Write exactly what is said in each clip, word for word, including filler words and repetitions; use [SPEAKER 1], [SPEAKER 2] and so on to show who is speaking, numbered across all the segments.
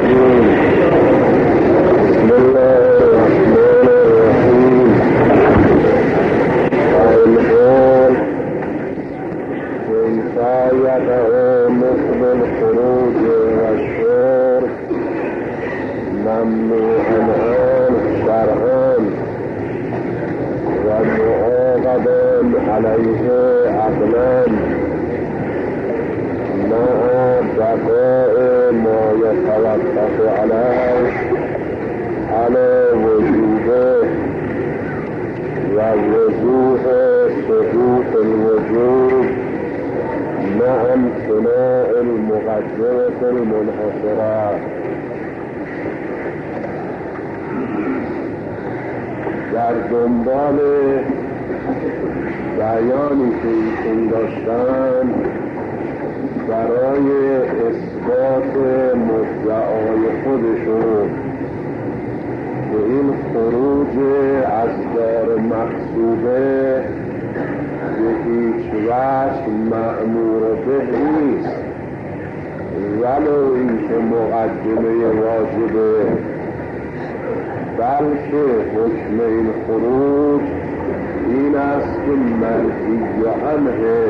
[SPEAKER 1] الرجيم بسم الله الرحمن الرحيم والآن كيف يدعو مثل الخروج والشرب ممنوعا عنه شرعا ومعاقبا عليه عقلا مع بقاء ما يتوقف عليه على وجوبه ووضوح سقوط الوجوب مع امتناع المقدمة المنحصرة. در دنبال بیانی که ایشون داشتن برای اثبات مدعای خودشون به این خروج از دار مقصوبه به هیچ وجه مأمور به نیست، ولو اینکه مقدمه واجبه، بلکه حکم این خروج این است که منهی عنه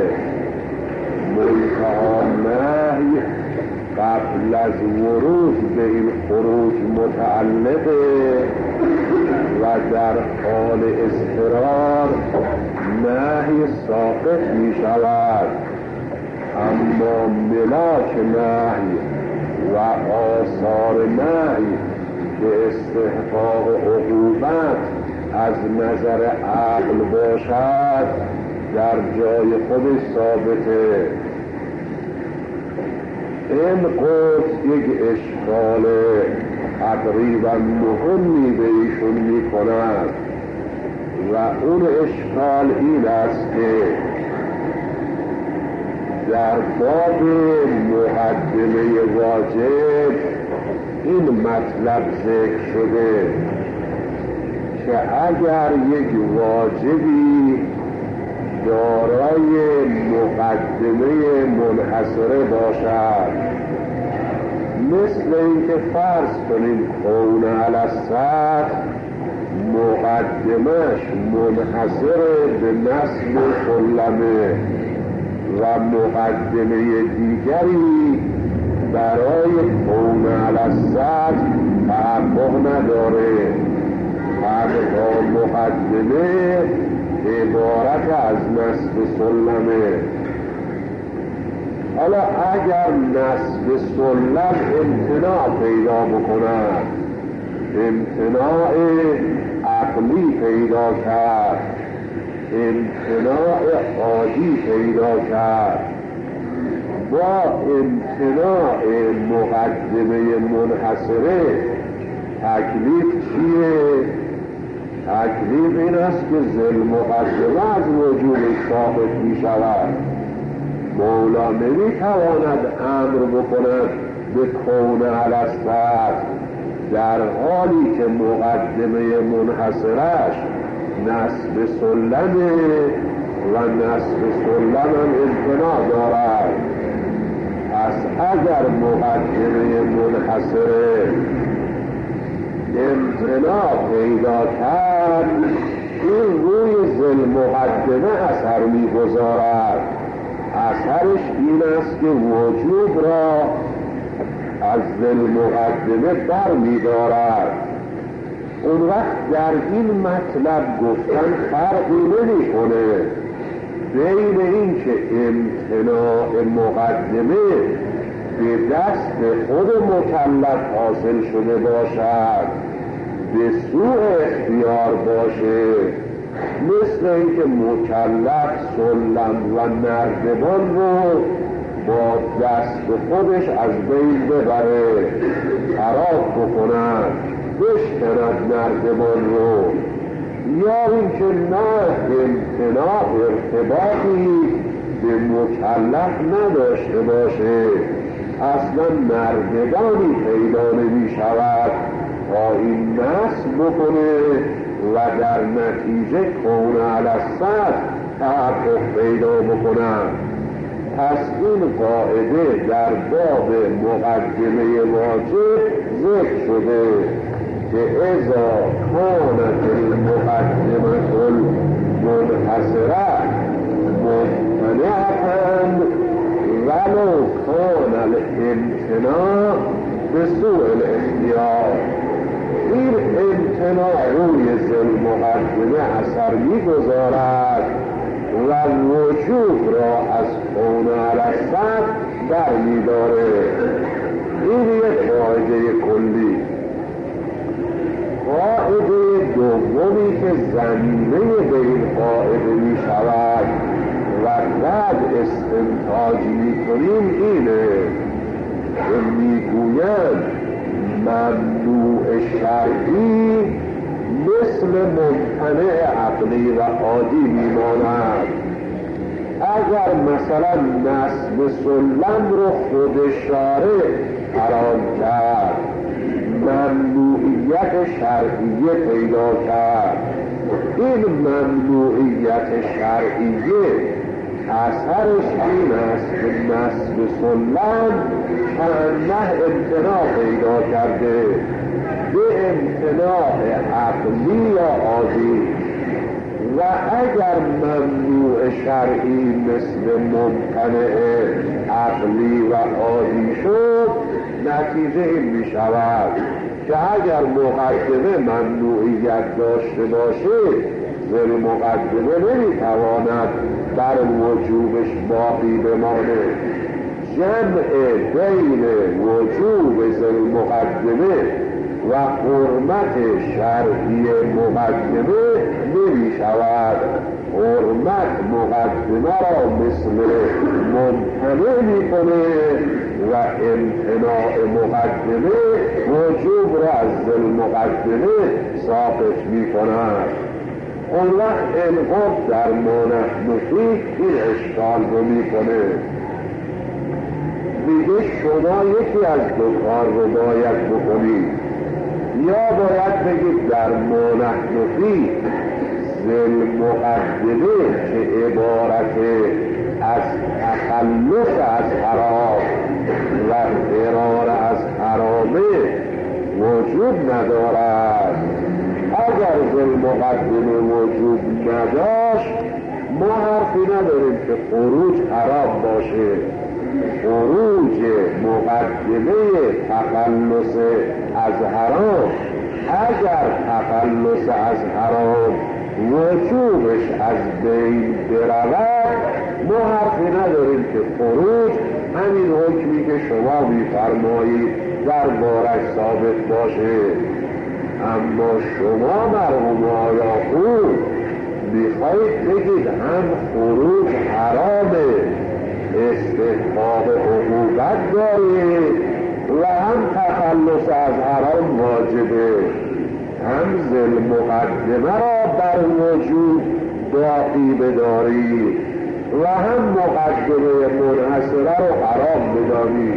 [SPEAKER 1] منتهی نهی قبل از ورود به این خروج متعلقه و در حال اضطرار نهی ساقط می شود، اما ملاک نهی و آثار نهی که استحقاق عقوبت از نظر عقل باشد در جای خودش ثابته. این قدس یک اشکال تقریبا مهمی به ایشون می کند و اون اشکال این است که در باب مقدمه واجب این مطلب ذکر شده که اگر یک واجبی دارای مقدمه منحصره باشد، مثل اینکه فرض کنیم کون علی السطح مقدمش منحصر به نصب سلمه و مقدمه دیگری برای کون علی السطح تحقق نداره، حتی مقدمه عبارت از نصب سلمه. حالا اگر نصب سلم امتناع پیدا بکند، امتناع عقلی پیدا کرد، امتناع عادی پیدا کرد، با امتناع مقدمه منحصره تکلیف چیه؟ تکلیف این است که ذل مقدمه از وجود ثابت می شود. مولا نمی تواند امر بکند به کون علی السطح در حالی که مقدمه منحصرش نصب سلمه و نصب سلم هم امتناع دارد. پس اگر مقدمه منحصره امتناع پیدا کرد، این روی ذل مقدمه اثر می‌گذارد. اثرش این است که وجوب را از ذل مقدمه بر می‌دارد. اون وقت در این مطلب گفتن فرقی نمی‌کنه بین این که امتناع مقدمه به دست خود مکلف حاصل شده باشد، به سوء اختیار باشه، مثل اینکه مکلف سلم و نردبان رو با دست خودش از بین ببره، خراب بکند، بشکند نردبان رو، یا اینکه نه امتناع ارتباطی به مکلف نداشته باشه، اصلا نردبانی پیدا نمی شود تا این نصب بکنه و در نتیجه کون علی السطح تحقق پیدا بکنن. پس این قاعده در باب مقدمه واجب ذکر شده که اذا کانت المقدمة المنحصرة ممتنعة ولو کان الامتناع بسوء الاختیار. این امتناع روی ذی المقدمه اثر می‌گذارد و وجوب را از کون علی الصدر در می‌داره. این یک قاعده کلی. قاعده دومی که زمینه به این قاعده می شود و بعد استنتاج می کنیم اینه که می گوید ممنوع شرعی مثل ممتنع عقلی و عادی می ماند. اگر مثلا نصب سلم رو خود شارع حرام کرد، ممنوعیت شرعیه پیدا کرد، این ممنوعیت شرعیه اثرش این است که نصب سلم کانه امتناع پیدا کرده به امتناع عقلی یا عادی. و اگر ممنوع شرعی مثل ممتنع عقلی و عادی شد، نتیجه این می شود که اگر مقدمه ممنوعیت داشته باشه، ذی مقدمه نمی تواند بر وجوبش باقی بمانه. جمع بین وجوب ذی مقدمه و حرمت شرعی مقدمه نمی شود. حرمت مقدمه را مثل ممتنع می کنه و امتناع مقدمه وجوب را از ذی مقدمه ثابت می کند. اون وقت انقاض در ما نحن فیه این اشکال رو می کنه. میگه شما یکی از دو کار رو باید بکنید، یا باید بگید در ما نحن فیه ذی مقدمه که عبارت از تخلص از حرام و فرار از حرامه وجود ندارد. اگر ذی مقدمه وجود نداشت، ما حرفی نداریم که خروج حرام باشه. خروج مقدمه تخلص از حرام، اگر تخلص از حرام وجوبش از بین برود، ما حرفی نداریم که خروج همین حکمی که شما می‌فرمایید در بارش ثابت باشه. اما شما مرحوم آیا خوب میخواید بگید هم خروج حرامه، استحقاق عقوبت داره، و هم تخلص از حرام واجبه. هم ذی مقدمه را بر وجود باقی بداری و هم مقدمه منحصره رو حرام بداری.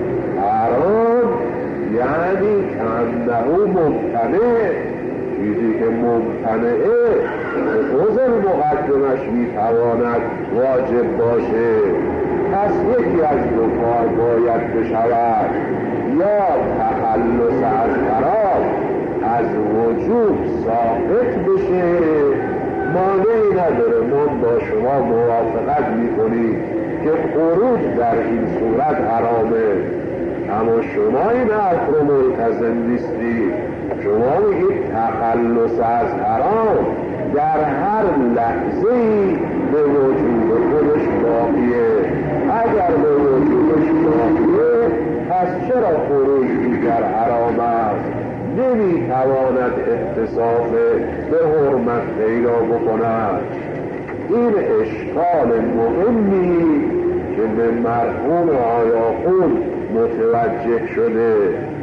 [SPEAKER 1] حرام یعنی کانه ممتنع، چیزی که ممتنعه خود مقدمش میتواند واجب باشه. پس یکی از دو کار باید بشود، یا تخلص از حرام از وجوب ثابت بشه، مانعی نداره، ما با شما موافقت میکنیم که خروج در این صورت حرامه. اما شما این حرف رو ملتزم نیستی. شما میگید تخلص از حرام در هر لحظه‌ای به وجود خودش باقیه. اگر به وجودش باقیه، پس چرا خروج دیگر حرام است؟ نمیتواند اتصاف به حرمت پیدا بکند. این اشکال مهمی که به مرحوم آیاخون متوجه شده.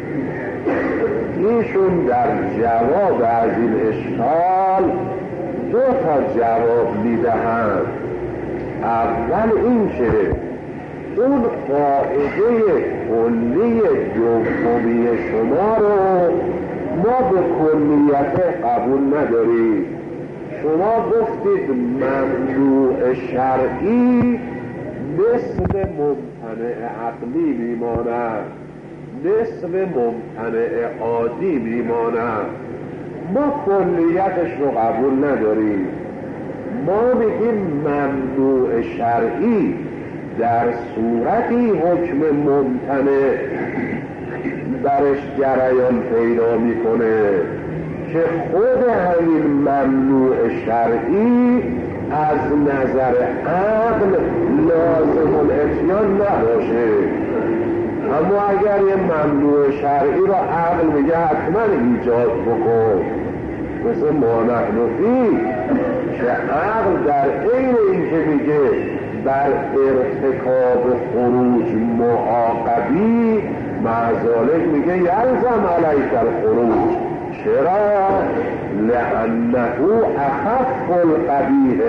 [SPEAKER 1] ایشون در جواب از این اشکال دو تا جواب میدهند. اول این که اون قاعده کلی دومی شما رو ما به کلیت قبول نداریم. شما گفتید ممنوع شرعی نصف ممتنع عقلی میماند، نصف ممتنع عادی میماند. ما کلیتش رو قبول نداریم. ما میگیم ممنوع شرعی در صورتی حکم ممتنع برش جریان پیدا میکنه که خود همین ممنوع شرعی از نظر عقل لازم الاتیان نباشه. اما اگر یه ممنوع شرعی رو عقل میگه حتما ایجاد بکن، مثل ما نحن فی، که عقل در عین این که میگه بر ارتکاب خروج معاقبی، معذالک میگه یلزم علیک الخروج. چرا؟ لانه اخف القبیح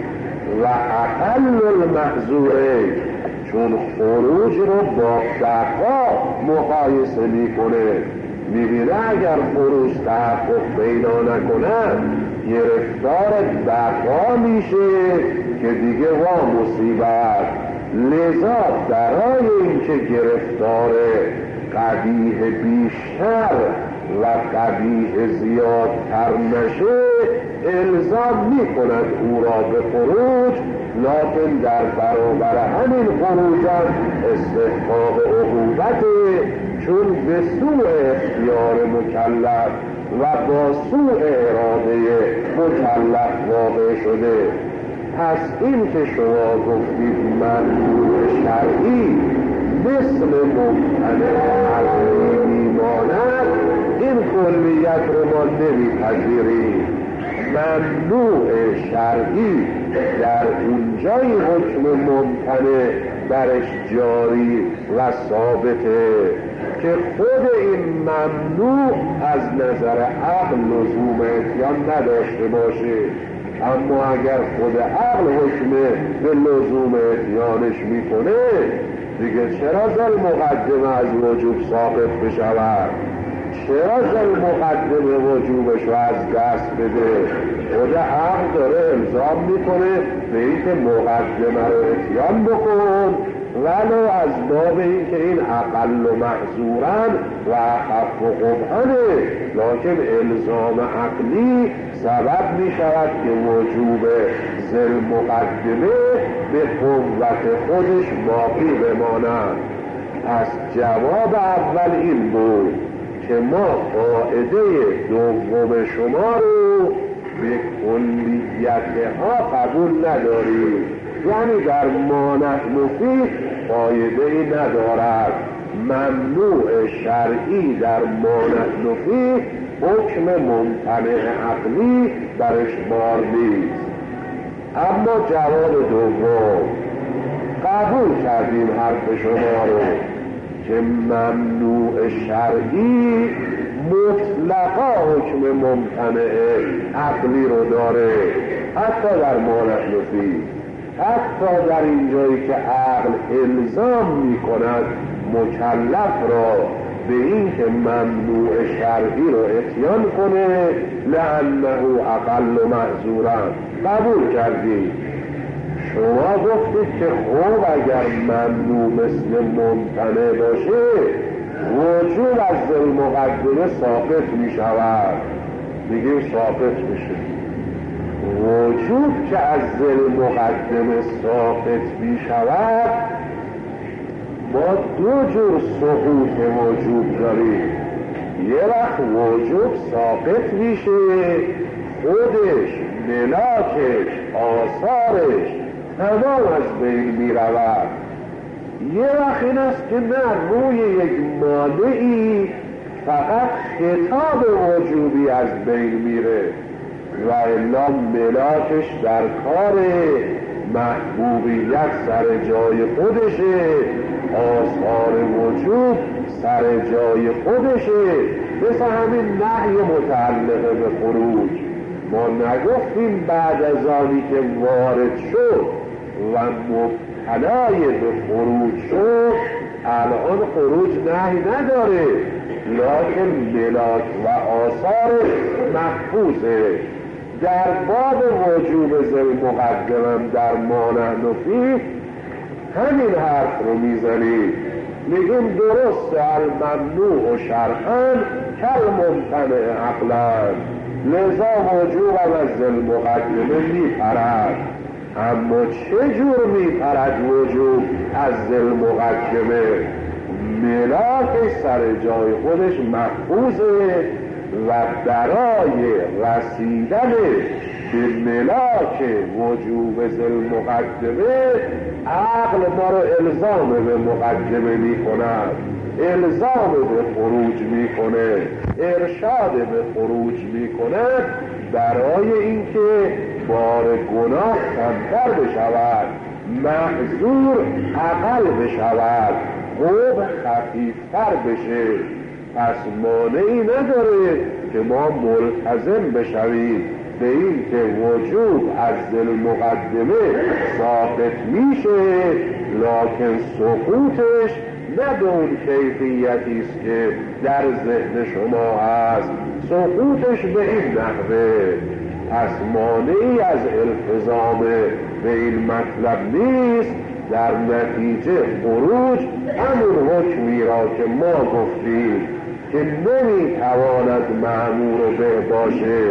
[SPEAKER 1] و اقل المحظور، چون خروج رو با بقا مقایسه میکنه. میبینه اگر خروج تحقق پیدا نکنه گرفتار بقا میشه که دیگه وا مصیبت. لذا برای اینکه گرفتار قبیح بیشتر و قبیح زیادتر نشه الزام میکند او را به خروج، لکن در برابر همین خروج استحقاق عقوبته، چون به سوء اختیار مکلف و با سوء اراده مکلف واقع شده. پس این که شما گفتید ممنوع شرعی مثل ممتنع عقلی میماند، این کلیت رو ما نمیپذیریم. ممنوع شرعی در اونجای حکم ممتنع برش جاری و ثابته که خود این ممنوع از نظر عقل لزوم اتیان نداشته باشه. اما اگر خود عقل حکم به لزوم اتیانش میکنه، دیگه چرا زل مقدمه از وجوب ساقط بشود؟ چرا زل مقدمه وجوبش رو از دست بده؟ خود عقل داره الزام میکنه به این که مقدمه رو اتیان بکن، ولو از باب این که این اقل و محظورن و اخف و قبحنه، لیکن الزام عقلی سبب می شود که وجوب ذل مقدمه به قوت خودش باقی بماند. پس جواب اول این بود که ما قاعده دوم شما رو به کلیتها قبول نداریم، یعنی در ما نحن فی قاعده ای ندارد. ممنوع شرعی در ما نحن فی حکم ممتنع عقلی برش بار نیست. اما جواب دوم قبول کردیم حرف شما رو که ممنوع شرعی مطلقا حکم ممتنع عقلی رو داره، حتی در ما نحن فی، حتی در اینجایی که عقل الزام می کند مکلف را به این که ممنوع شرعی رو اتیان کنه لانه اقل و محظورن، قبول کردید. شما گفتید که خوب اگر ممنوع مثل ممتنع باشه وجوب از ذل مقدمه ساقط می شود. میگیم ساقط میشه. وجوب که از ذل مقدمه ساقط می شود، ما دو جور سقوط وجوب داریم. یه وقت وجوب ساقط میشه، خودش، ملاکش، آثارش تمام از بین می رود. یه وقت این است که نه، روی یک مانعی فقط خطاب وجوبی از بین میره و الا ملاکش در کار، محبوبیت سر جای خودشه، آثار وجوب سر جای خودشه. مثل همین نهی متعلقه به خروج، ما نگفتیم بعد از آنی که وارد شد و مبتلای به خروج شد الان خروج نهی نداره، لکن ملاک و آثار محفوظه. در باب وجوب ذل مقدمم در ما نحن فی همین حرف رو میزنید، میگیم درست الممنوع و شرعاً کالممتنع عقلاً، لذا وجوب از ذی المقدمه میپرد. اما چه جور میپرد وجوب از ذی المقدمه؟ ملاک سر جای خودش محفوظه و برای رسیدن به ملاک وجوب ذی المقدمه عقل ما رو الزام به مقدمه می کند، الزام به خروج می کنه، ارشاد به خروج می کند برای اینکه بار گناه کمتر بشود، محذور اقل بشود، خوب خفیفتر بشه. پس مانعی نداره که ما ملتزم بشویم به این که وجوب از ذی المقدمه ثابت میشه، لکن سقوطش نه به اون کیفیتی است که در ذهن شما هست، سقوطش به این نحوه. پس مانعی از التزام به این مطلب نیست، در نتیجه خروج همون حکمی را که ما گفتیم که نمیتواند مأمور به باشه،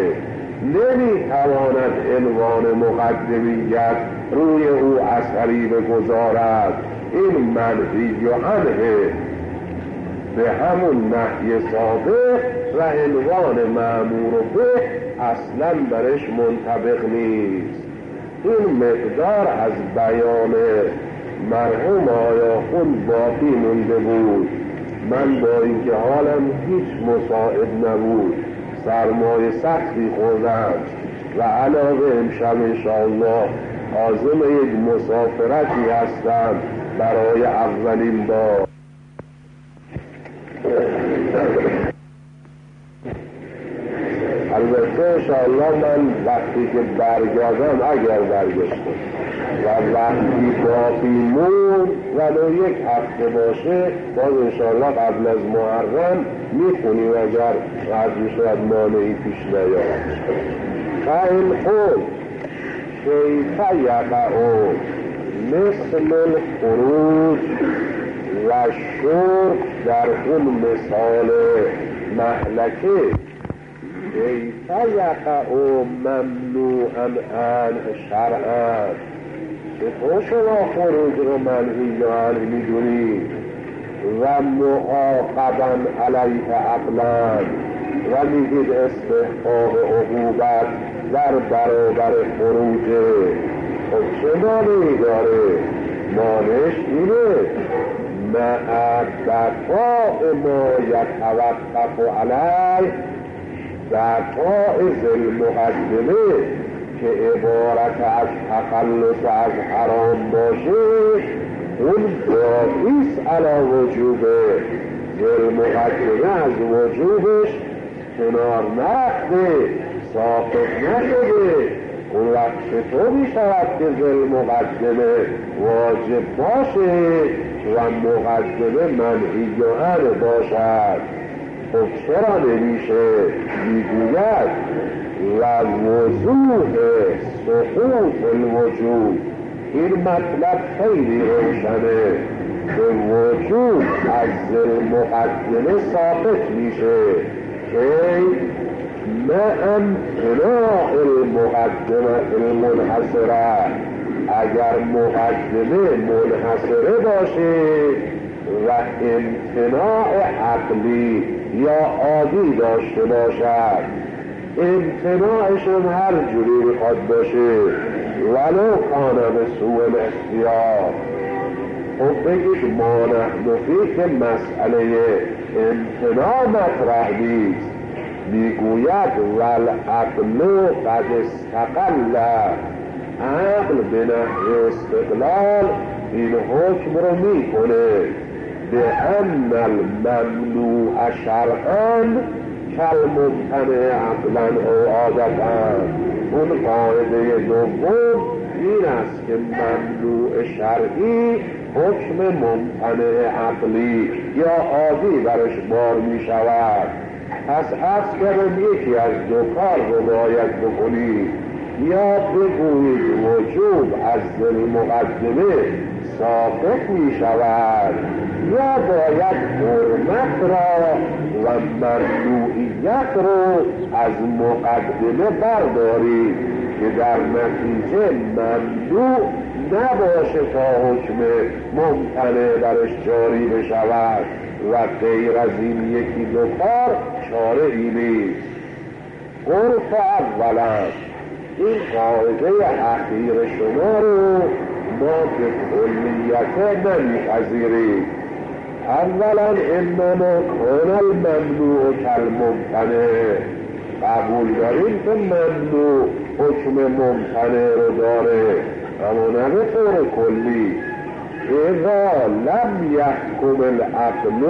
[SPEAKER 1] نمیتواند عنوان مقدمیت روی او اثری بگذارد، این منفی و عنه به همون نهی سابق و عنوان مأمور به اصلا برش منطبق نیست. این مقدار از بیان مرحوم آیاخون باقی مونده بود. من با اینکه حالم هیچ مساعد نبود سرمایه سختی خوردم و علاوه امشب انشاءالله عازم یک مسافرتی هستم برای اولین بار. البته انشاءالله من وقتی که برگردم، اگر برگشتم و وقتی باقی مون ولو یک هفته باشه، باز انشاءالله قبل از محرم میخونیم اگر قد میشود مانعی پیش نیاد. فإن قلت کیف یقع مثل الخروج و شرب در اون مثال مهلکه، کیف یقع ممنوعا عنه شرعا، چطور شما خروج رو منهی عنه میدونید و معاقبا علیه عقلا و میگید استحقاق عقوبت در برابر خروجه؟ خب چه مانعی داره؟ مانعش اینه مع بقاء ما یتوقف علیه، بقاء ذی المقدمه که عبارت از تخلص از حرام باشه، اون باقیست علی وجوبه. ذی المقدمه از وجوبش کنار نرفته، ساقط نشده. اون وقت چطور می شود که ذی المقدمه واجب باشه و مقدمه منهی عنه باشد؟ خب چرا نمیشه؟ میگوید و وضوح سقوط الوجوب، این مطلب خیلی روشنه، به وجوب از ذی المقدمه ثابت میشه که مع امتناع المقدمه المنحصره، اگر مقدمه منحصره باشه و امتناع عقلی یا عادی داشته باشد، امتناعش هم هر جوری میخواد باشه ولو کانه به سوء الاختیار. خب بگید ما نحن فی که مسئله امتناع مطرح نیست، میگوید والعقل قد استقل، عقل به نحو استقلال این حکم رو میکنه به ان الممنوع شرعا کالممتنع عقلا او عادتا. اون قاعده دوم این است که ممنوع شرعی حکم ممتنع عقلی یا عادی برش بار می شود. پس عرض کردم یکی از دو کار رو باید بکنید، یا بگویید وجوب از ذی المقدمه ساقط می شود، یا باید حرمت را و ممنوعیت رو از مقدمه بردارید که در نتیجه ممنوع نباشه تا حکم ممتنع درش جاری بشود و غیر از این یکی دو کار چاره ای نیست. عرف اولا این قاعده اخیر شما رو ما به کلیت نمیپذیریم. اولا انما کان الممنوع کالممتنع، قبول داریم که ممنوع حکم ممتنع رو داره، اما نه به طور کلی. اذا لم یحکم العقل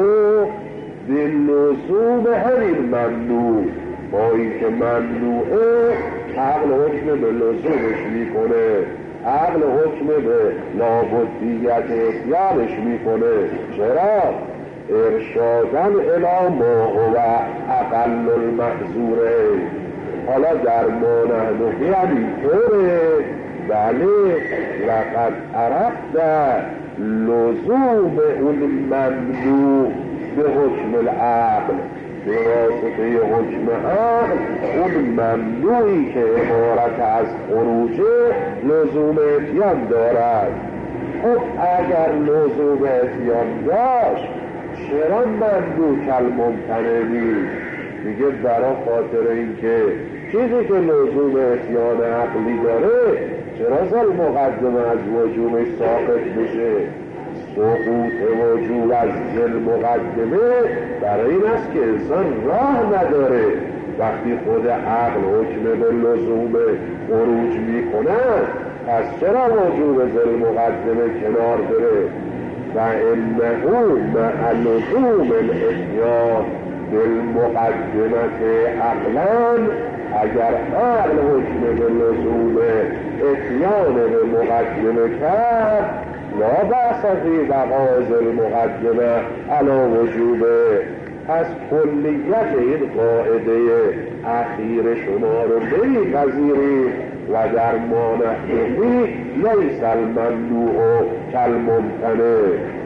[SPEAKER 1] باللزوم همین ممنوع، با اینکه ممنوعه عقل حکم به لزومش میکنه، عقل حکم به لابدیت اتیانش میکنه. چرا؟ ارشادن الی ما هو اقل المحظوره. حالا در ما نحنفی هم اینطوره، بله لقد عرفت لزوم اون ممنوع به حکم العقل، به واسطه حکم عقل اون ممنوعی که عبارت از خروجه لزوم اتیان دارد. خب اگر لزوم اتیان داشت چرا ممنوع کالممتنع نیست؟ دیگه برای خاطر اینکه چیزی که لزوم اتیان عقلی داره چرا زل مقدمه از وجوبش ساقط بشه؟ سقوط وجوب از زل مقدمه برای این است که انسان راه نداره. وقتی خود عقل حکم به لزوم خروج می کند پس چرا وجوب زل مقدمه کنار بره؟ و انه مع لزوم الاتیان بالمقدمت عقلا، اگر عقل حکم به لزوم اتیان به مقدمه کرد لا بأس فی بقاء ذی المقدمه علی وجوبه. پس کلیت این قاعده اخیر شما رو نمی‌پذیرید و در ما نحنفی لیس الممنوع کالممتنع.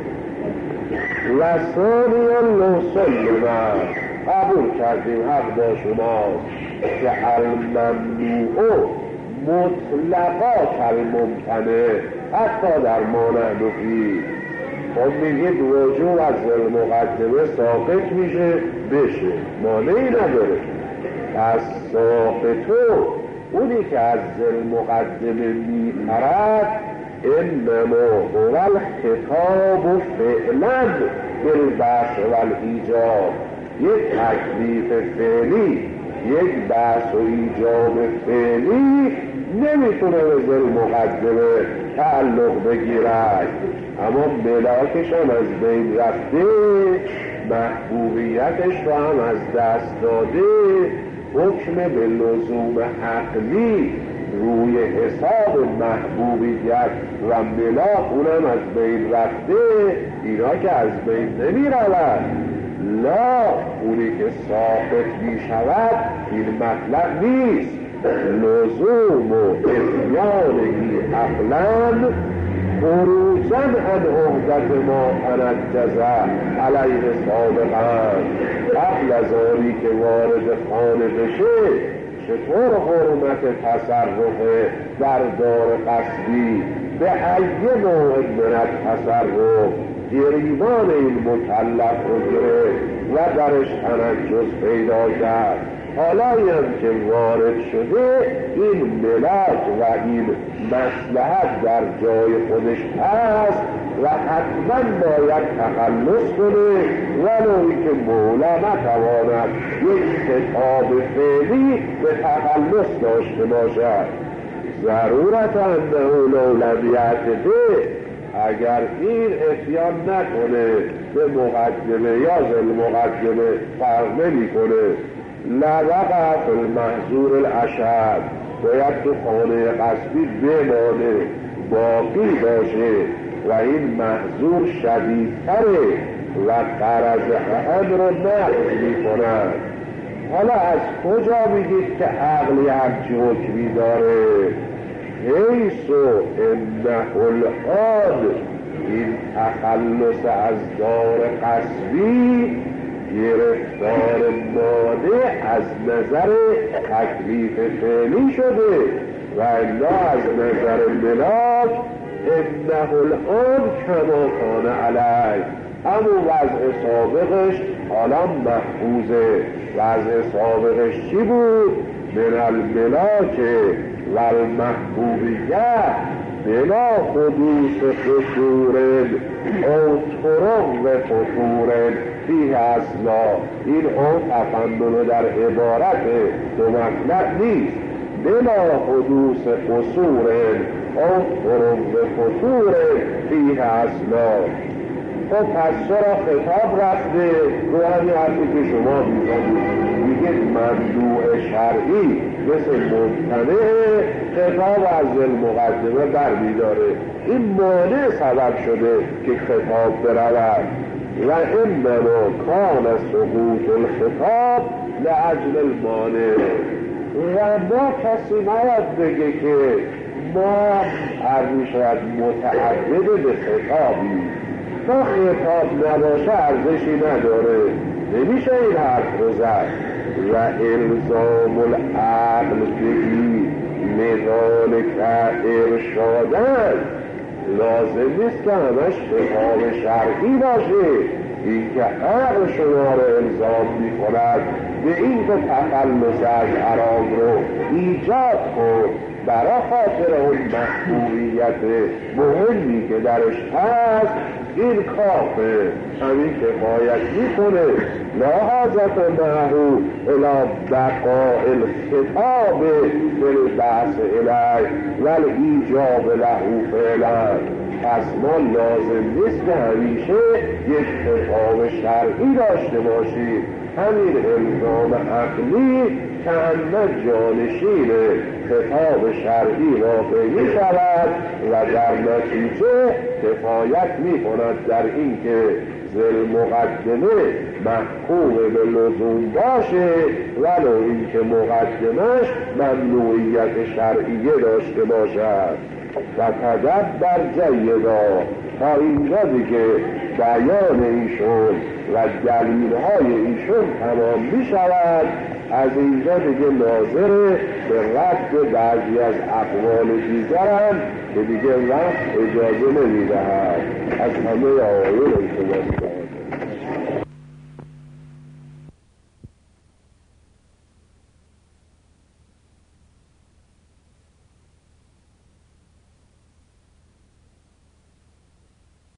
[SPEAKER 1] و ثانیا لو سلم، قبول کردیم حق با شما که الممنوع مطلقا کالممتنع حتی در ما نحنفی. خب میگید وجوب از المقدمه ساقط میشه بشه، مانعی نداره. پس ساقطو اونی که از المقدمه میپرد انما هو الخطاب فعلا بالبعث والایجاب، یک تکلیف فعلی، یک بحث و ایجاب فعلی نمیتونه به ذل مقدمه تعلق بگیرد، اما ملاکش هم از بین رفته، محبوبیتش رو هم از دست داده، حکم به لزوم عقلی روی حساب محبوبیت و ملاک اونم از بین رفته، اینا که از بین نمی رود. لا، اونی که ساقط می شود این مطلب نیست. لزوم و اتیانهی عقلا خروجا عن عهدت ما تنجز علیه سابقا، قبل از آنی که وارد خانه بشه چطور حرمت تصرف در دار قصدی به ای نوع من تصرف گریبان این مکلف رو گرفت و درش تنجز پیدا کرد. حالا هم که وارد شده این ملاک و این مصلحت در جای خودش هست و حتما باید تخلص کنه، ولوی که مولا نتواند یک خطاب فعلی به تخلص داشته باشد. ضرورت انه لو لم یعتده، اگر این اتیان نکنه به مقدمه یا ذل مقدمه فرق نمی کنه، لوقع فی المحظور الاشد، باید تو خانه قصدی بمانه، باقی باشه و این محظور شدیدتره و قرض هم رو نقض می کند. حالا از کجا میگید که عقلی همچی حکمی داره؟ حیث انه العاد این تخلص از دار قصبی گرفتار مانع از نظر تکلیف فعلی شده و الا از نظر ملاک انه الان کما کان علیه، اما وضع سابقش حالا محفوظه. وضع سابقش چی بود؟ من الملاک و المحبوبیت بلا حدوث خطور او طرق و خطور فیه اصلا. این او تفندل در عبارت دو مطلب نیست. بلا حدوث قصور او طرق و خطور فیه اصلا. خب پس چرا خطاب رفته رو همین حرفی که شما میزنید میگه ممنوع شرعی مثل ممتنع خطاب از المقدمه بر میداره. این مانع سبب شده که خطاب برود و انما کان سقوط الخطاب لاجل المانع. و ما کسی نباید بگه که ما عرضی شاید متعدد به خطابی، تا خطاب نباشه ارزشی نداره. نمیشه این حرف رو زد. و الزام العقل بهی لذالک ارشادن، لازم نیست که همش خطاب شرعی باشه. این که عقل شما رو الزام می کند به این که تخلص از حرام رو ایجاد کن برای خاطر اون محبوبیت مهمی که درش هست، این کافه همین کفایت میکنه. لا حاجت معه الی بقاء الخطاب بالبعث الیه و الایجاب له فعلا. پس ما لازم نیست که همیشه یک خطاب شرعی داشته باشیم. همین الزام عقلی که همه جانشین خطاب شرعی واقع می شود و در نتیجه کفایت می کند در این که ذل مقدمه محکوم به لزوم باشه، ولو این که مقدمش ممنوعیت شرعیه داشته باشد. و تدبر جیدا، تا اینجا دیگه بیان ایشون و دلیل‌های ایشون تمام می شود. از اینجا دیگه ناظر به رد بعضی از اقوال دیگرم که دیگه وقت اجازه نمی دهد. از همه آیون انتظار